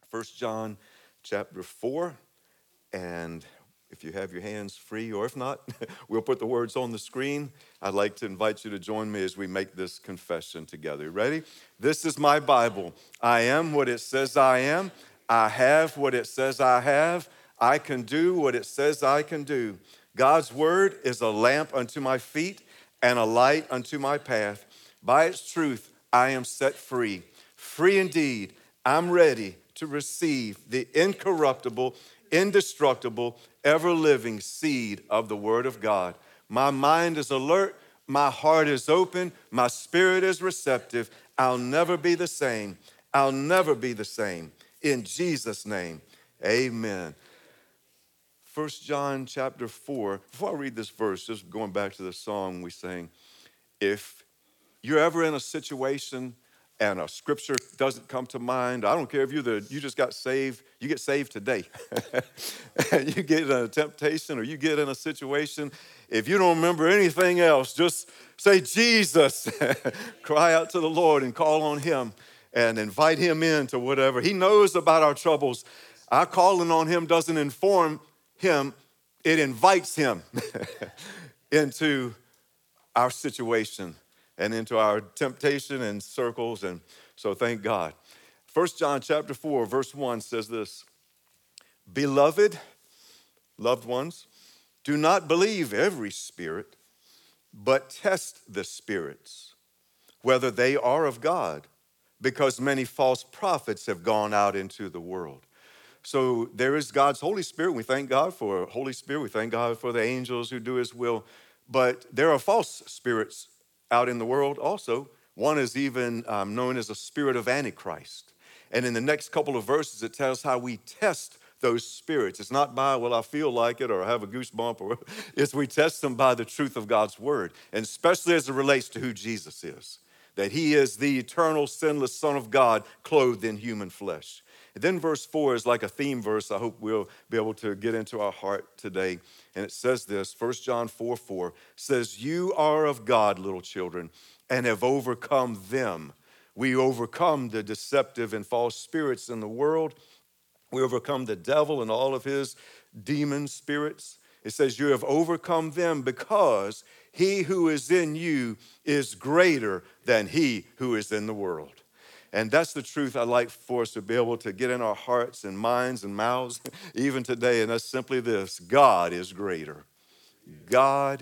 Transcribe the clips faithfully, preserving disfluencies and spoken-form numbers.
First John chapter four, and if you have your hands free, or if not, we'll put the words on the screen. I'd like to invite you to join me as we make this confession together. Ready? This is my Bible. I am what it says I am. I have what it says I have. I can do what it says I can do. God's word is a lamp unto my feet and a light unto my path. By its truth, I am set free. Free indeed. I'm ready to receive the incorruptible, indestructible, ever-living seed of the Word of God. My mind is alert, my heart is open, my spirit is receptive. I'll never be the same. I'll never be the same. In Jesus' name, amen. First John chapter four, before I read this verse, just going back to the song we sang, if you're ever in a situation and a scripture doesn't come to mind, I don't care if you're the, you just got saved, you get saved today. And you get in a temptation or you get in a situation, if you don't remember anything else, just say Jesus. Cry out to the Lord and call on him and invite him into whatever. He knows about our troubles. Our calling on him doesn't inform him, it invites him into our situation and into our temptation and circles, and so thank God. First John chapter four, verse one says this, Beloved, loved ones, do not believe every spirit, but test the spirits, whether they are of God, because many false prophets have gone out into the world. So there is God's Holy Spirit. We thank God for Holy Spirit. We thank God for the angels who do his will. But there are false spirits out in the world also. One is even um, known as a spirit of Antichrist. And in the next couple of verses, it tells how we test those spirits. It's not by, well, I feel like it or I have a goosebump, or it's we test them by the truth of God's word, and especially as it relates to who Jesus is, that he is the eternal, sinless Son of God clothed in human flesh. And then verse four is like a theme verse I hope we'll be able to get into our heart today. And it says this, First John four four says, You are of God, little children, and have overcome them. We overcome the deceptive and false spirits in the world. We overcome the devil and all of his demon spirits. It says, You have overcome them because he who is in you is greater than he who is in the world. And that's the truth I'd like for us to be able to get in our hearts and minds and mouths even today. And that's simply this: God is greater. God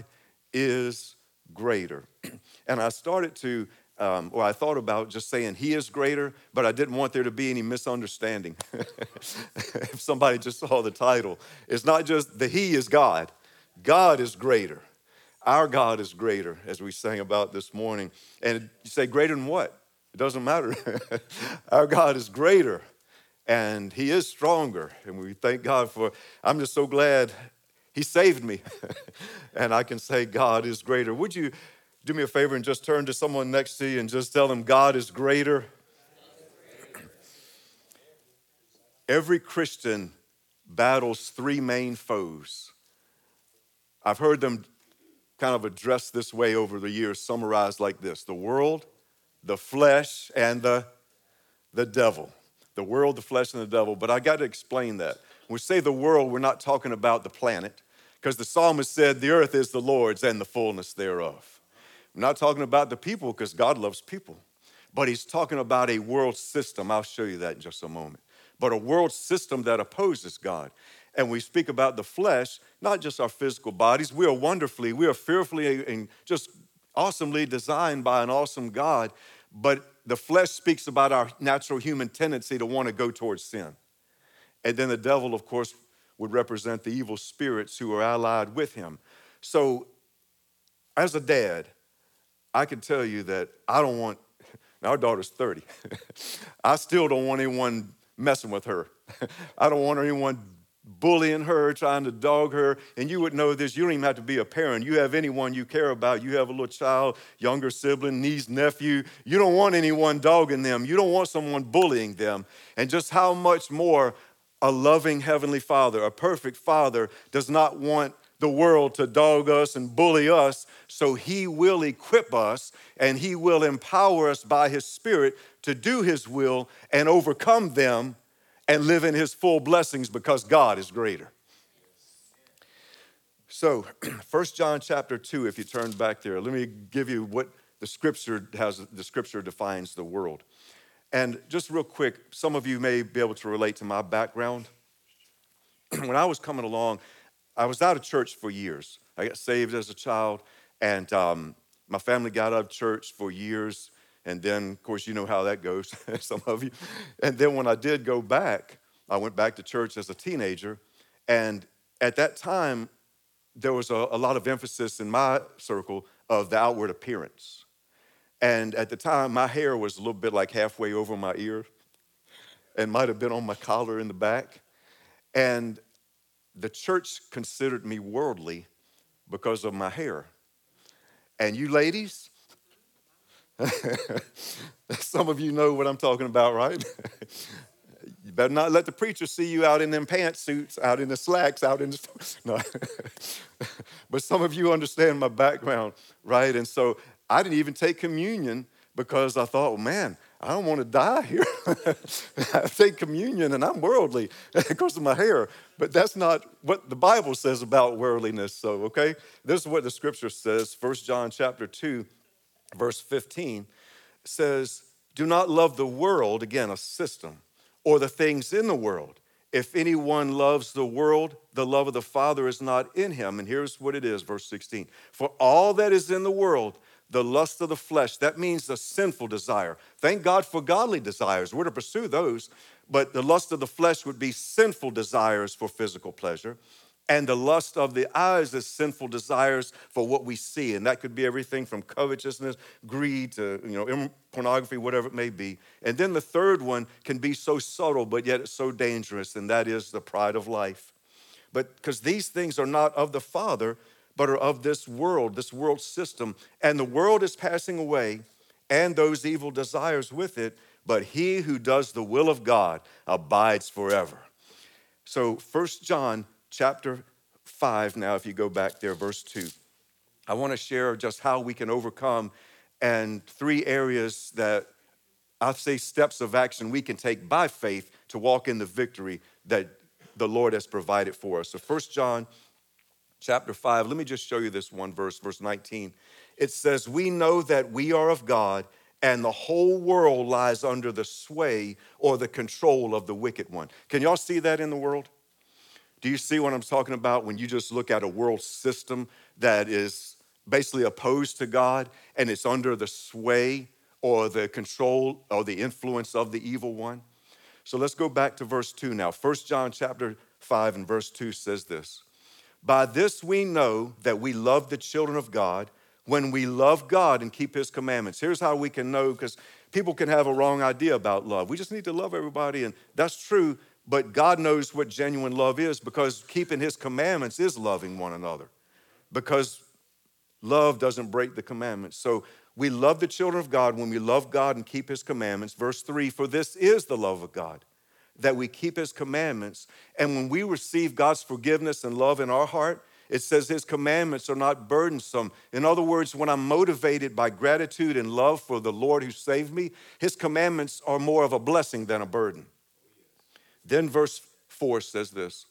is greater. And I started to, um, or I thought about just saying he is greater, but I didn't want there to be any misunderstanding. If somebody just saw the title, it's not just the he is God. God is greater. Our God is greater, as we sang about this morning. And you say, greater than what? It doesn't matter. Our God is greater, and he is stronger. And we thank God for, I'm just so glad he saved me. And I can say God is greater. Would you do me a favor and just turn to someone next to you and just tell them God is greater? Every Christian battles three main foes. I've heard them kind of addressed this way over the years, summarized like this: the world, the flesh, and the, the devil. The world, the flesh, and the devil. But I got to explain that. When we say the world, we're not talking about the planet, because the psalmist said the earth is the Lord's and the fullness thereof. We're not talking about the people, because God loves people. But he's talking about a world system. I'll show you that in just a moment. But a world system that opposes God. And we speak about the flesh, not just our physical bodies. We are wonderfully, we are fearfully and just awesomely designed by an awesome God. But the flesh speaks about our natural human tendency to want to go towards sin. And then the devil, of course, would represent the evil spirits who are allied with him. So as a dad, I can tell you that I don't want, now our daughter's thirty. I still don't want anyone messing with her. I don't want anyone bullying her, trying to dog her. And you would know this, you don't even have to be a parent. You have anyone you care about. You have a little child, younger sibling, niece, nephew. You don't want anyone dogging them. You don't want someone bullying them. And just how much more a loving Heavenly Father, a perfect Father, does not want the world to dog us and bully us. So he will equip us and he will empower us by his Spirit to do his will and overcome them and live in his full blessings because God is greater. So, First John chapter two, if you turn back there, let me give you what the scripture has, the scripture defines the world. And just real quick, some of you may be able to relate to my background. When I was coming along, I was out of church for years. I got saved as a child, and um, my family got out of church for years. And then, of course, you know how that goes, some of you. And then when I did go back, I went back to church as a teenager. And at that time, there was a, a lot of emphasis in my circle of the outward appearance. And at the time, my hair was a little bit like halfway over my ear and might have been on my collar in the back. And the church considered me worldly because of my hair. And you ladies, some of you know what I'm talking about, right? You better not let the preacher see you out in them pantsuits, out in the slacks, out in the... No. But some of you understand my background, right? And so I didn't even take communion because I thought, well, man, I don't want to die here. I take communion and I'm worldly because of my hair. But that's not what the Bible says about worldliness. So, okay, this is what the scripture says. First John chapter two, verse fifteen says, do not love the world, again, a system, or the things in the world. If anyone loves the world, the love of the Father is not in him. And here's what it is, verse sixteen. For all that is in the world, the lust of the flesh, that means the sinful desire. Thank God for godly desires. We're to pursue those. But the lust of the flesh would be sinful desires for physical pleasure. And the lust of the eyes is sinful desires for what we see. And that could be everything from covetousness, greed, to you know, pornography, whatever it may be. And then the third one can be so subtle, but yet it's so dangerous, and that is the pride of life. But because these things are not of the Father, but are of this world, this world system. And the world is passing away, and those evil desires with it, but he who does the will of God abides forever. So First John chapter five, now if you go back there, verse two, I want to share just how we can overcome and three areas that I say steps of action we can take by faith to walk in the victory that the Lord has provided for us. So First John chapter five, let me just show you this one verse, verse nineteen. It says, we know that we are of God, and the whole world lies under the sway or the control of the wicked one. Can y'all see that in the world? Do you see what I'm talking about when you just look at a world system that is basically opposed to God and it's under the sway or the control or the influence of the evil one? So let's go back to verse two now. First John chapter five and verse two says this. By this we know that we love the children of God when we love God and keep his commandments. Here's how we can know, because people can have a wrong idea about love. We just need to love everybody, and that's true, but God knows what genuine love is, because keeping his commandments is loving one another, because love doesn't break the commandments. So we love the children of God when we love God and keep his commandments. Verse three, for this is the love of God, that we keep his commandments. And when we receive God's forgiveness and love in our heart, it says his commandments are not burdensome. In other words, when I'm motivated by gratitude and love for the Lord who saved me, his commandments are more of a blessing than a burden. Then verse four says this,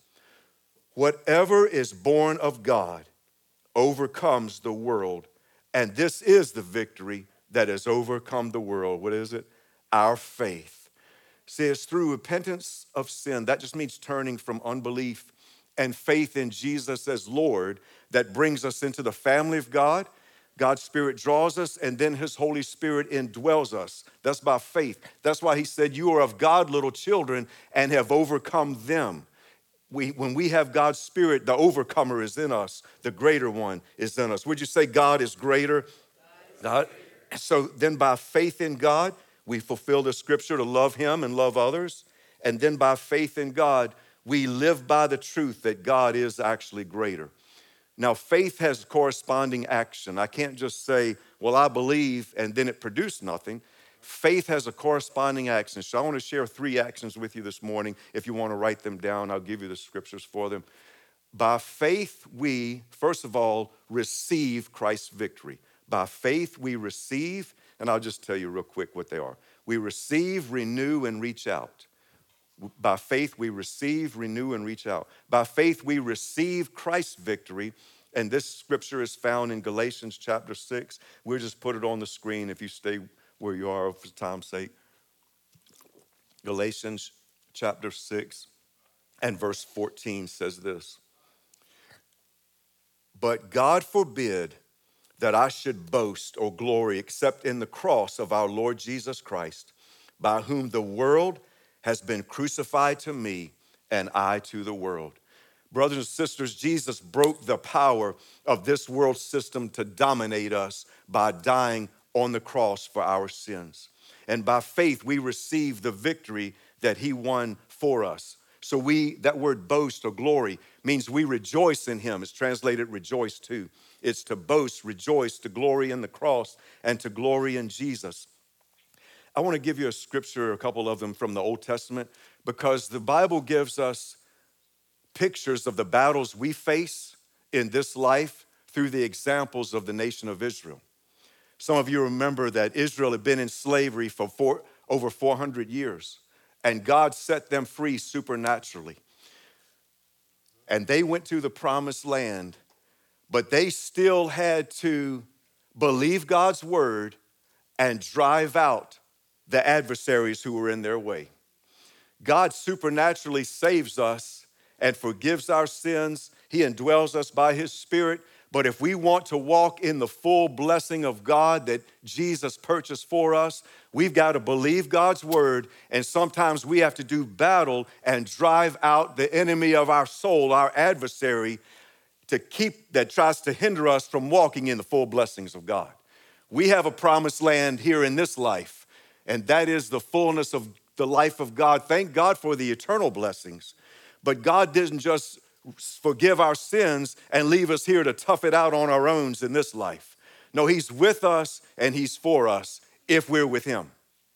whatever is born of God overcomes the world, and this is the victory that has overcome the world. What is it? Our faith. See, it's through repentance of sin. That just means turning from unbelief and faith in Jesus as Lord that brings us into the family of God. God's Spirit draws us, and then his Holy Spirit indwells us. That's by faith. That's why he said, you are of God, little children, and have overcome them. We, when we have God's Spirit, the overcomer is in us. The greater one is in us. Would you say God is greater? God. So then by faith in God, we fulfill the scripture to love him and love others. And then by faith in God, we live by the truth that God is actually greater. Now, faith has corresponding action. I can't just say, well, I believe, and then it produced nothing. Faith has a corresponding action. So I want to share three actions with you this morning. If you want to write them down, I'll give you the scriptures for them. By faith, we, first of all, receive Christ's victory. By faith, we receive, and I'll just tell you real quick what they are. We receive, renew, and reach out. By faith, we receive, renew, and reach out. By faith, we receive Christ's victory. And this scripture is found in Galatians chapter six. We'll just put it on the screen if you stay where you are for time's sake. Galatians chapter six and verse fourteen says this. But God forbid that I should boast or glory except in the cross of our Lord Jesus Christ, by whom the world has been crucified to me and I to the world. Brothers and sisters, Jesus broke the power of this world system to dominate us by dying on the cross for our sins. And by faith, we receive the victory that he won for us. So we, that word boast or glory means we rejoice in him. It's translated rejoice too. It's to boast, rejoice, to glory in the cross, and to glory in Jesus. I want to give you a scripture, a couple of them from the Old Testament, because the Bible gives us pictures of the battles we face in this life through the examples of the nation of Israel. Some of you remember that Israel had been in slavery for four, over four hundred years, and God set them free supernaturally. And they went to the promised land, but they still had to believe God's word and drive out the adversaries who were in their way. God supernaturally saves us and forgives our sins. He indwells us by his Spirit. But if we want to walk in the full blessing of God that Jesus purchased for us, we've got to believe God's word. And sometimes we have to do battle and drive out the enemy of our soul, our adversary, to keep that tries to hinder us from walking in the full blessings of God. We have a promised land here in this life, and that is the fullness of the life of God. Thank God for the eternal blessings. But God didn't just forgive our sins and leave us here to tough it out on our own in this life. No, he's with us and he's for us if we're with him.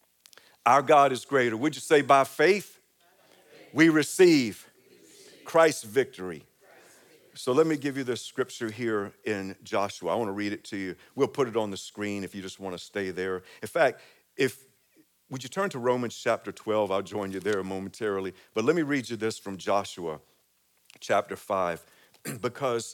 Our God is greater. Would you say by faith, we receive Christ's victory? So let me give you this scripture here in Joshua. I want to read it to you. We'll put it on the screen if you just want to stay there. In fact, if would you turn to Romans chapter twelve? I'll join you there momentarily. But let me read you this from Joshua chapter five, because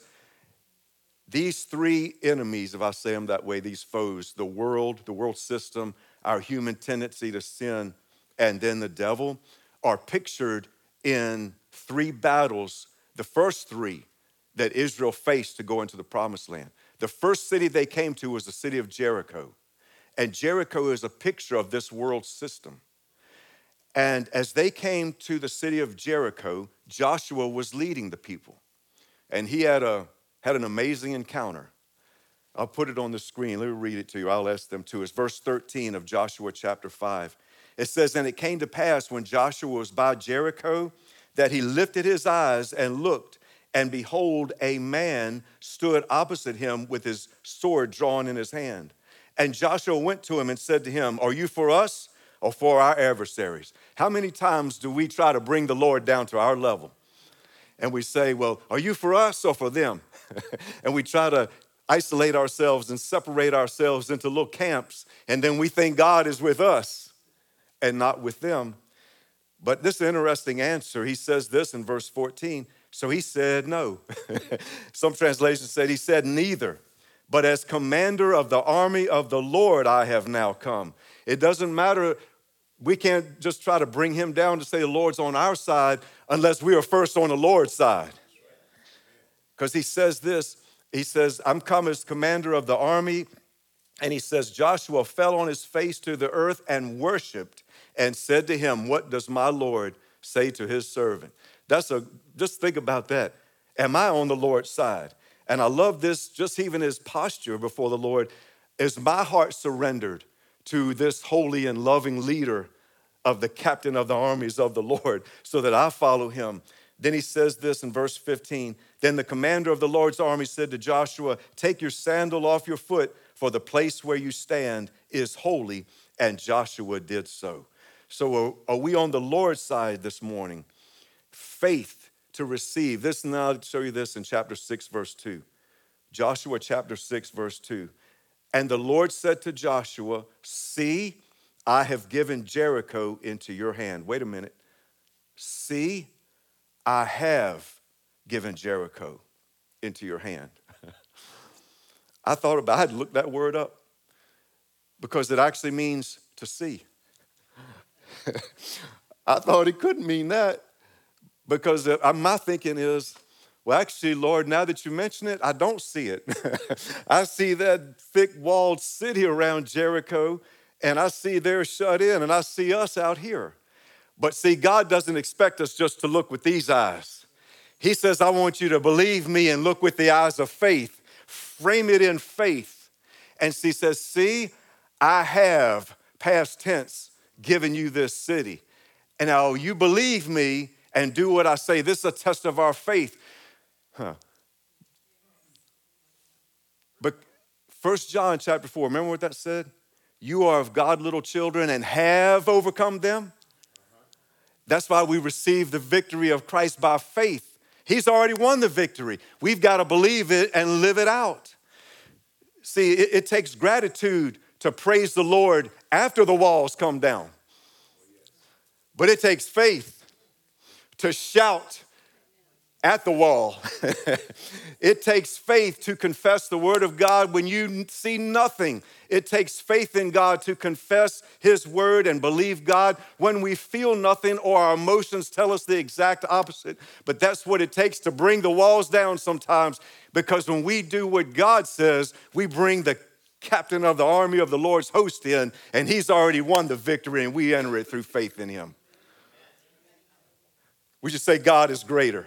these three enemies, if I say them that way, these foes, the world, the world system, our human tendency to sin, and then the devil, are pictured in three battles, the first three that Israel faced to go into the promised land. The first city they came to was the city of Jericho. And Jericho is a picture of this world system. And as they came to the city of Jericho, Joshua was leading the people. And he had a had an amazing encounter. I'll put it on the screen. Let me read it to you. I'll ask them to. It's verse thirteen of Joshua chapter five. It says, and it came to pass when Joshua was by Jericho that he lifted his eyes and looked, and behold, a man stood opposite him with his sword drawn in his hand. And Joshua went to him and said to him, are you for us or for our adversaries? How many times do we try to bring the Lord down to our level? And we say, well, are you for us or for them? And we try to isolate ourselves and separate ourselves into little camps. And then we think God is with us and not with them. But this is an interesting answer. He says this in verse fourteen. So he said no. Some translations said he said neither. But as commander of the army of the Lord, I have now come. It doesn't matter. We can't just try to bring him down to say the Lord's on our side unless we are first on the Lord's side. Because he says this, he says, I'm come as commander of the army. And he says, Joshua fell on his face to the earth and worshiped and said to him, what does my Lord say to his servant? That's a, just think about that. Am I on the Lord's side? And I love this, just even his posture before the Lord. Is my heart surrendered to this holy and loving leader of the captain of the armies of the Lord so that I follow him? Then he says this in verse fifteen. Then the commander of the Lord's army said to Joshua, take your sandal off your foot, for the place where you stand is holy. And Joshua did so. So are we on the Lord's side this morning? Faith to receive. This now, I'll show you this in chapter six, verse two. Joshua chapter six, verse two. And the Lord said to Joshua, see, I have given Jericho into your hand. Wait a minute. See, I have given Jericho into your hand. I thought about, I had to look that word up because it actually means to see. I thought it couldn't mean that because my thinking is, well, actually, Lord, now that you mention it, I don't see it. I see that thick walled city around Jericho, and I see they're shut in, and I see us out here. But see, God doesn't expect us just to look with these eyes. He says, I want you to believe me and look with the eyes of faith. Frame it in faith. And she says, see, I have, past tense, given you this city. And now you believe me and do what I say. This is a test of our faith. Huh. But First John chapter four, remember what that said? You are of God, little children, and have overcome them. That's why we receive the victory of Christ by faith. He's already won the victory. We've got to believe it and live it out. See, it, it takes gratitude to praise the Lord after the walls come down. But it takes faith to shout at the wall. It takes faith to confess the word of God when you see nothing. It takes faith in God to confess his word and believe God when we feel nothing or our emotions tell us the exact opposite. But that's what it takes to bring the walls down sometimes, because when we do what God says, we bring the captain of the army of the Lord's host in, and he's already won the victory, and we enter it through faith in him. We should say God is greater.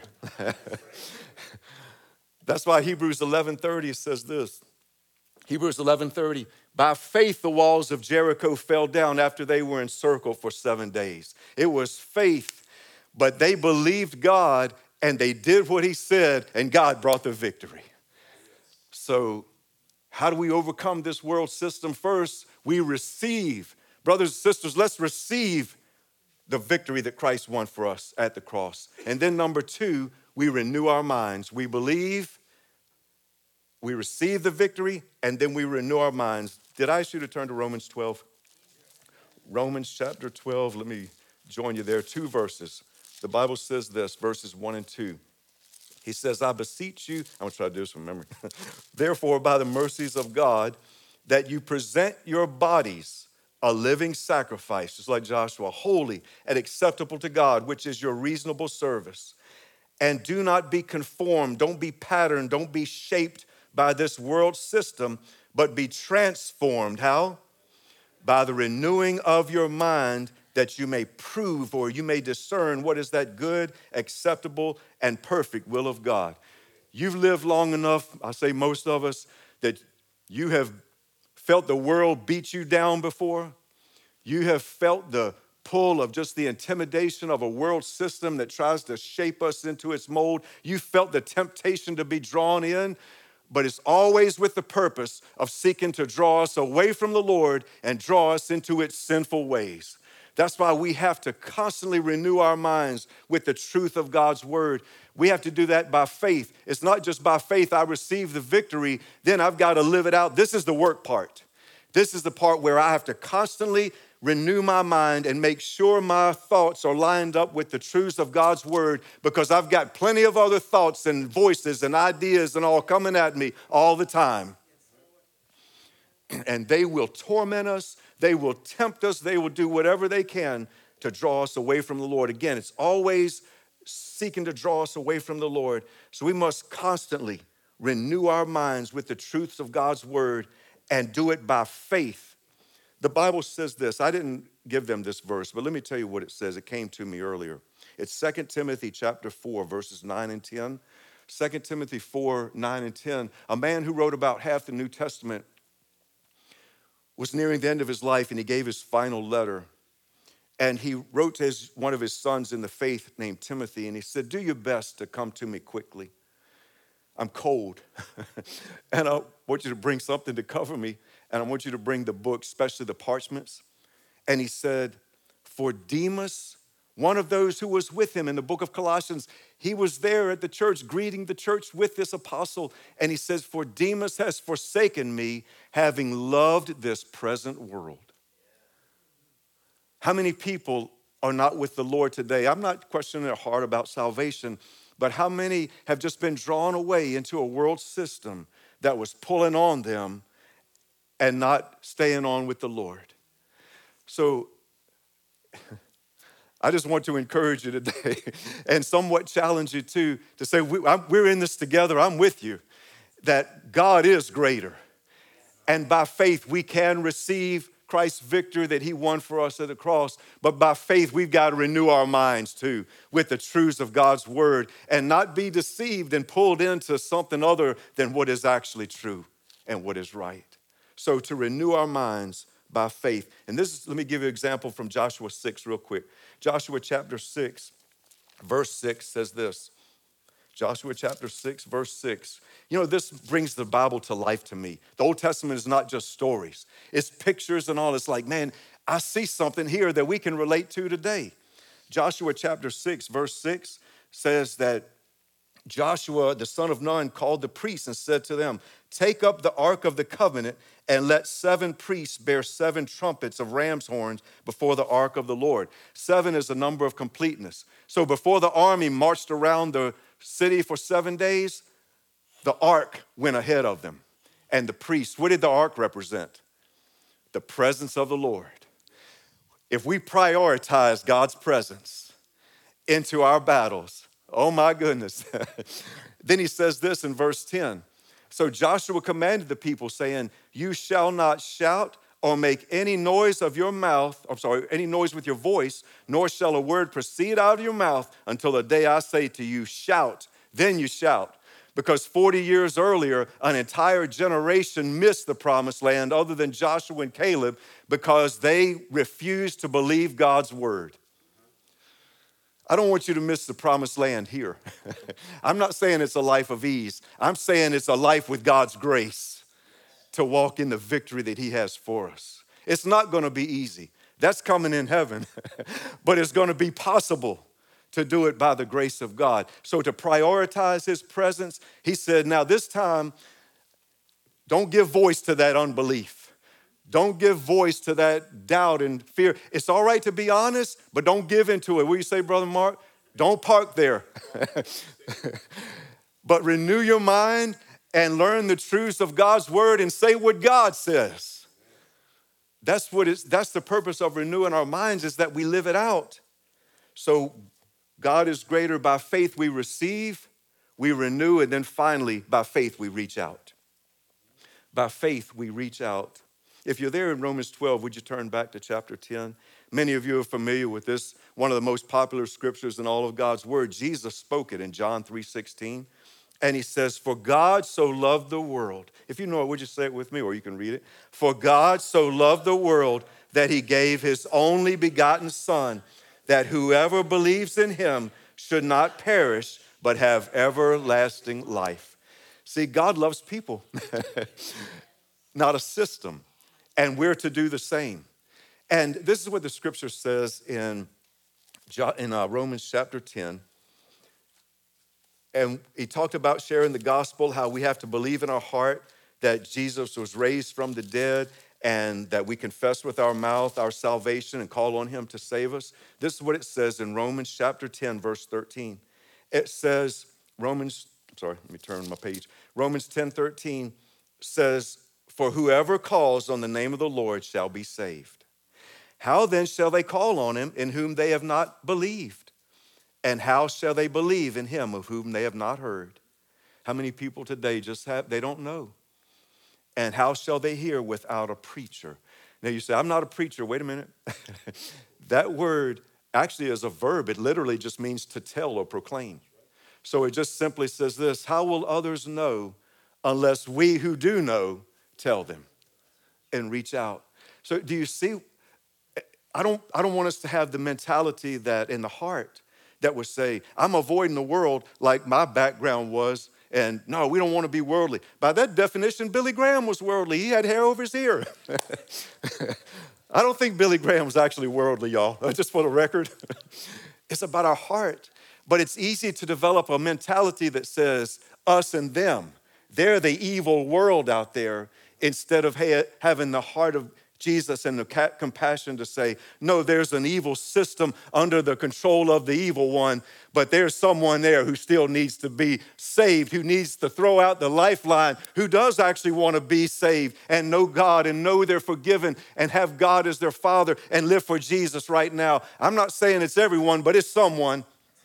That's why Hebrews eleven thirty says this. Hebrews eleven thirty, by faith the walls of Jericho fell down after they were encircled for seven days. It was faith, but they believed God and they did what he said, and God brought the victory. So how do we overcome this world system? First, we receive. Brothers and sisters, let's receive the victory that Christ won for us at the cross. And then number two, we renew our minds. We believe, we receive the victory, and then we renew our minds. Did I ask you to turn to Romans twelve? Romans chapter twelve, let me join you there. Two verses. The Bible says this, verses one and two. He says, I beseech you, I'm gonna try to do this from memory. Therefore, by the mercies of God, that you present your bodies a living sacrifice, just like Joshua, holy and acceptable to God, which is your reasonable service. And do not be conformed, don't be patterned, don't be shaped by this world system, but be transformed. How? By the renewing of your mind, that you may prove or you may discern what is that good, acceptable, and perfect will of God. You've lived long enough, I say most of us, that you have felt the world beat you down before. You have felt the pull of just the intimidation of a world system that tries to shape us into its mold. You felt the temptation to be drawn in, but it's always with the purpose of seeking to draw us away from the Lord and draw us into its sinful ways. That's why we have to constantly renew our minds with the truth of God's word. We have to do that by faith. It's not just by faith I receive the victory, then I've got to live it out. This is the work part. This is the part where I have to constantly renew my mind and make sure my thoughts are lined up with the truths of God's word, because I've got plenty of other thoughts and voices and ideas and all coming at me all the time. And they will torment us. They will tempt us. They will do whatever they can to draw us away from the Lord. Again, it's always seeking to draw us away from the Lord. So we must constantly renew our minds with the truths of God's word and do it by faith. The Bible says this. I didn't give them this verse, but let me tell you what it says. It came to me earlier. It's Second Timothy chapter four, verses nine and ten. Second Timothy four, nine and ten. A man who wrote about half the New Testament was nearing the end of his life, and he gave his final letter. And he wrote to his, one of his sons in the faith named Timothy, and he said, do your best to come to me quickly. I'm cold, and I want you to bring something to cover me, and I want you to bring the book, especially the parchments. And he said, for Demas, one of those who was with him in the book of Colossians, he was there at the church, greeting the church with this apostle. And he says, for Demas has forsaken me, having loved this present world. How many people are not with the Lord today? I'm not questioning their heart about salvation, but how many have just been drawn away into a world system that was pulling on them and not staying on with the Lord? So I just want to encourage you today and somewhat challenge you too to say, we, I'm, we're in this together, I'm with you, that God is greater. And by faith, we can receive Christ's victory that he won for us at the cross. But by faith, we've got to renew our minds too with the truths of God's word and not be deceived and pulled into something other than what is actually true and what is right. So to renew our minds by faith. And this is, let me give you an example from Joshua six real quick. Joshua chapter six, verse six says this. Joshua chapter six, verse six. You know, this brings the Bible to life to me. The Old Testament is not just stories. It's pictures and all. It's like, man, I see something here that we can relate to today. Joshua chapter six, verse six says that Joshua, the son of Nun, called the priests and said to them, take up the ark of the covenant and let seven priests bear seven trumpets of ram's horns before the ark of the Lord. Seven is a number of completeness. So before the army marched around the city for seven days, the ark went ahead of them. And the priests, what did the ark represent? The presence of the Lord. If we prioritize God's presence into our battles, oh my goodness. Then he says this in verse ten. So Joshua commanded the people, saying, you shall not shout or make any noise of your mouth, I'm sorry, any noise with your voice, nor shall a word proceed out of your mouth until the day I say to you, shout, then you shout. Because forty years earlier, an entire generation missed the promised land other than Joshua and Caleb because they refused to believe God's word. I don't want you to miss the promised land here. I'm not saying it's a life of ease. I'm saying it's a life with God's grace to walk in the victory that he has for us. It's not going to be easy. That's coming in heaven. But it's going to be possible to do it by the grace of God. So to prioritize his presence, he said, now this time, don't give voice to that unbelief. Don't give voice to that doubt and fear. It's all right to be honest, but don't give into it. What do you say, Brother Mark? Don't park there. But renew your mind and learn the truths of God's word and say what God says. That's what it's, that's the purpose of renewing our minds, is that we live it out. So God is greater. By faith we receive, we renew, and then finally, by faith we reach out. By faith we reach out. If you're there in Romans twelve, would you turn back to chapter ten? Many of you are familiar with this, one of the most popular scriptures in all of God's word. Jesus spoke it in John three sixteen. And he says, for God so loved the world. If you know it, would you say it with me, or you can read it? For God so loved the world that he gave his only begotten son, that whoever believes in him should not perish, but have everlasting life. See, God loves people, not a system. And we're to do the same. And this is what the scripture says in, in uh, Romans chapter ten. And he talked about sharing the gospel, how we have to believe in our heart that Jesus was raised from the dead and that we confess with our mouth our salvation and call on him to save us. This is what it says in Romans chapter ten, verse thirteen. It says, Romans, sorry, let me turn my page. Romans ten thirteen says, for whoever calls on the name of the Lord shall be saved. How then shall they call on him in whom they have not believed? And how shall they believe in him of whom they have not heard? How many people today just have, they don't know. And how shall they hear without a preacher? Now you say, I'm not a preacher. Wait a minute. That word actually is a verb. It literally just means to tell or proclaim. So it just simply says this, how will others know unless we who do know tell them and reach out? So do you see, I don't, I don't want us to have the mentality that in the heart that would say, I'm avoiding the world like my background was, and no, we don't want to be worldly. By that definition, Billy Graham was worldly. He had hair over his ear. I don't think Billy Graham was actually worldly, y'all, just for the record. It's about our heart. But it's easy to develop a mentality that says us and them. They're the evil world out there, instead of having the heart of Jesus and the ca- compassion to say, no, there's an evil system under the control of the evil one, but there's someone there who still needs to be saved, who needs to throw out the lifeline, who does actually want to be saved and know God and know they're forgiven and have God as their Father and live for Jesus right now. I'm not saying it's everyone, but it's someone.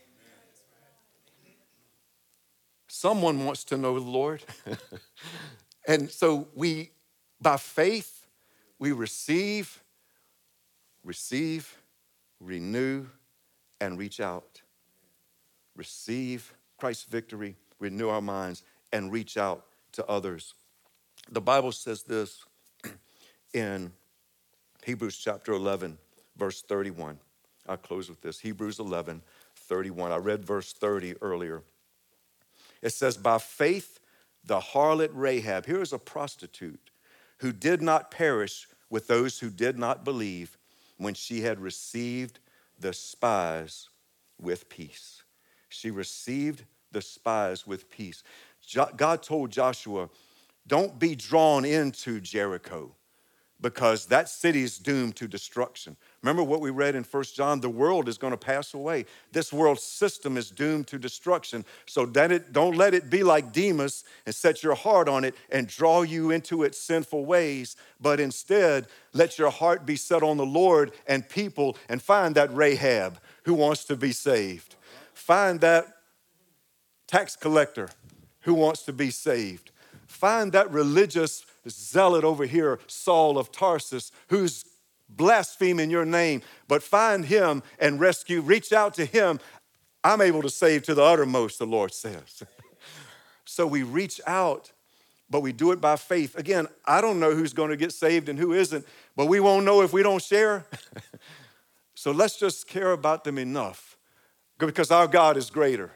Someone wants to know the Lord. And so we, by faith, we receive, receive, renew, and reach out. Receive Christ's victory, renew our minds, and reach out to others. The Bible says this in Hebrews chapter eleven, verse thirty-one. I'll close with this. Hebrews eleven, thirty-one. I read verse thirty earlier. It says, by faith, the harlot Rahab, here is a prostitute who did not perish with those who did not believe when she had received the spies with peace. She received the spies with peace. God told Joshua, don't be drawn into Jericho, because that city is doomed to destruction. Remember what we read in First John, the world is going to pass away. This world system is doomed to destruction. So that it, don't let it be like Demas and set your heart on it and draw you into its sinful ways, but instead let your heart be set on the Lord and people, and find that Rahab who wants to be saved. Find that tax collector who wants to be saved. Find that religious zealot over here, Saul of Tarsus, who's blaspheming your name, but find him and rescue, reach out to him. I'm able to save to the uttermost, the Lord says. So we reach out, but we do it by faith. Again, I don't know who's going to get saved and who isn't, but we won't know if we don't share. So let's just care about them enough, because our God is greater.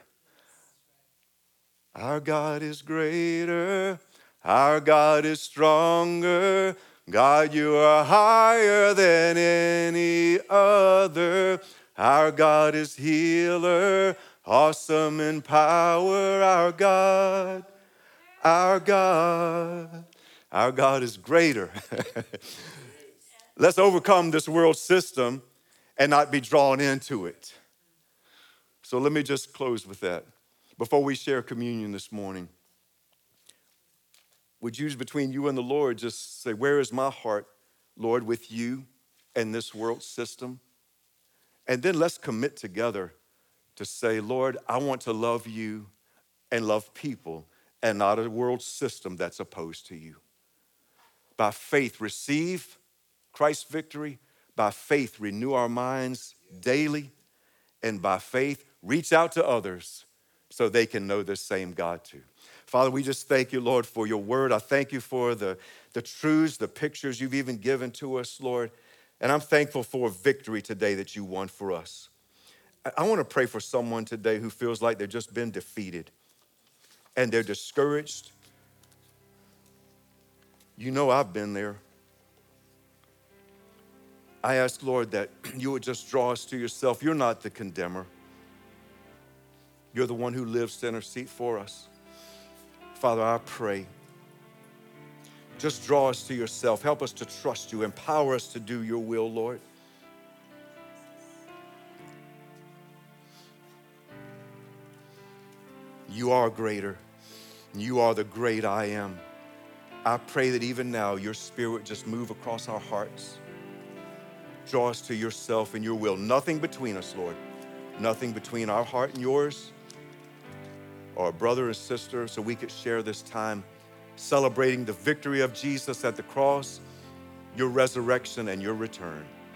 Our God is greater. Our God is stronger. God, you are higher than any other. Our God is healer, awesome in power. Our God, our God, our God is greater. Let's overcome this world system and not be drawn into it. So let me just close with that. Before we share communion this morning, would you, between you and the Lord, just say, where is my heart, Lord, with you and this world system? And then let's commit together to say, Lord, I want to love you and love people and not a world system that's opposed to you. By faith, receive Christ's victory. By faith, renew our minds daily. And by faith, reach out to others so they can know this same God too. Father, we just thank you, Lord, for your word. I thank you for the, the truths, the pictures you've even given to us, Lord. And I'm thankful for victory today that you won for us. I, I want to pray for someone today who feels like they've just been defeated and they're discouraged. You know I've been there. I ask, Lord, that you would just draw us to yourself. You're not the condemner. You're the one who lives to intercede for us. Father, I pray, just draw us to yourself. Help us to trust you. Empower us to do your will, Lord. You are greater. You are the great I am. I pray that even now your spirit would just move across our hearts. Draw us to yourself and your will. Nothing between us, Lord. Nothing between our heart and yours, or a brother or sister, so we could share this time celebrating the victory of Jesus at the cross, your resurrection, and your return.